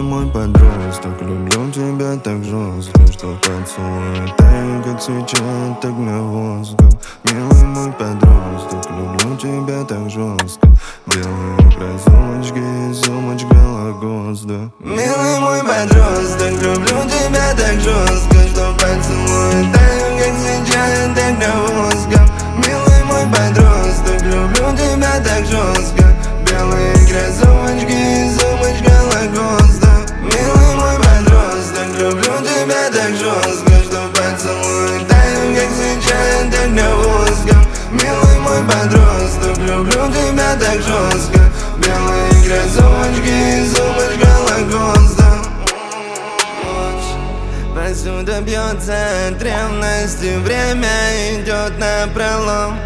мой подросток, люблю тебя так жестко, что поцелуй таю, как свеча от огня воздух. Милый мой подросток, люблю тебя так жестко. Белые кроссовочки и сумочка лагоста. Милый мой подросток, люблю тебя так жестко, что поцелуй таю, как свеча от огня воздух. Милый мой подросток, люблю тебя так жестко. Белые кроссовочки и сумочка лагоста. Милый мой подросток, люблю тебя так жестко, что поцелуй таю, как свеча от огня воздух. Милый мой подросток, люблю тебя так жестко. Белые кроссовочки и сумочка лагоста. Посуда бьется от ревности, время идет напролом.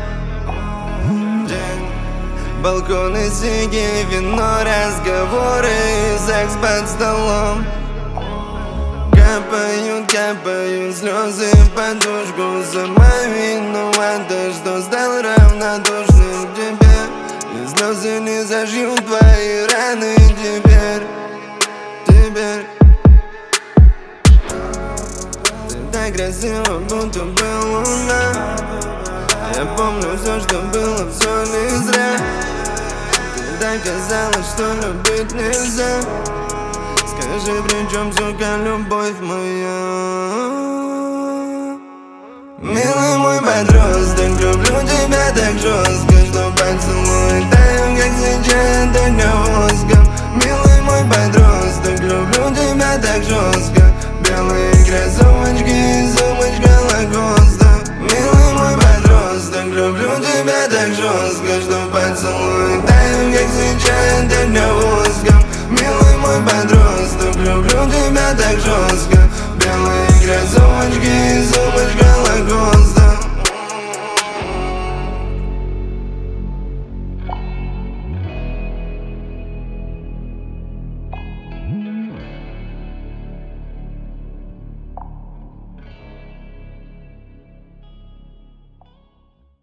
Балконы, сиги, вино, разговоры и секс под столом. Капают слезы в подушку за мою вину, а то, что стал равнодушным к тебе. И слезы не зажьют твои раны теперь. Ты так красива, будто бы луна. Я помню все, что было, все не зря. Ты так казалось, что любить нельзя. Скажи, при чем, сука, любовь моя? Милый мой подросток, люблю тебя так жестко, что поцелуй таю, как свеча от огня воска. Милый мой подросток, люблю тебя так жестко. Белые кроссовочки и сумочка лагоста. Милый мой подросток, люблю тебя так жестко, что поцелуй таю, как свеча от огня воска. Милый мой подросток, люблю тебя так жестко. Белые кроссовочки